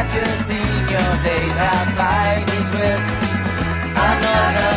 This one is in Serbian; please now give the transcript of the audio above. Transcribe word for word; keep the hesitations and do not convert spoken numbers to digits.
that you're seeing your days outside is with another